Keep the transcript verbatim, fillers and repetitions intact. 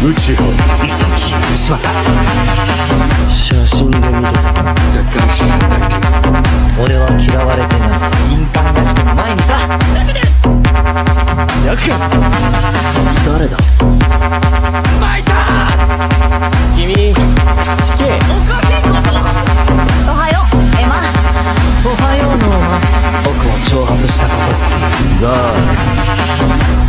宇宙を一つ。 しまった。写真で見てた。だから知らない。俺は嫌われてない。印鑑らしく前にさ。だけです。ヤク誰だ。マイさん君死刑。おかしいこと。 おはようエマ。 おはようの僕を挑発したことが